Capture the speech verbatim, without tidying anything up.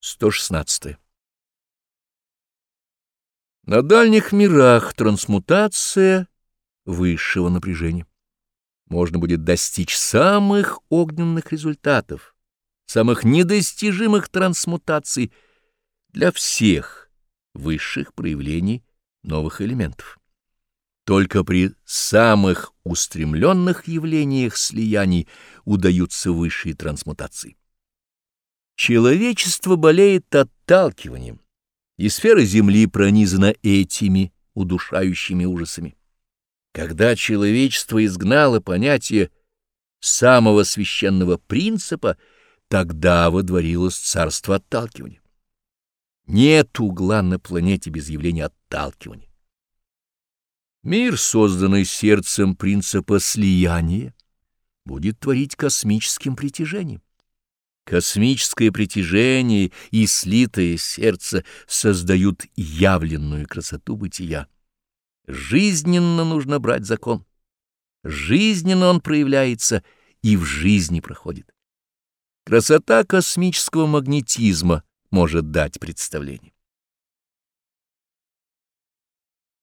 сто шестнадцатое. На дальних мирах трансмутация высшего напряжения. Можно будет достичь самых огненных результатов, самых недостижимых трансмутаций для всех высших проявлений новых элементов. Только при самых устремленных явлениях слияний удаются высшие трансмутации. Человечество болеет отталкиванием, и сфера Земли пронизана этими удушающими ужасами. Когда человечество изгнало понятие самого священного принципа, тогда водворилось царство отталкивания. Нет угла на планете без явления отталкивания. Мир, созданный сердцем принципа слияния, будет творить космическим притяжением. Космическое притяжение и слитое сердце создают явленную красоту бытия. Жизненно нужно брать закон. Жизненно он проявляется и в жизни проходит. Красота космического магнетизма может дать представление.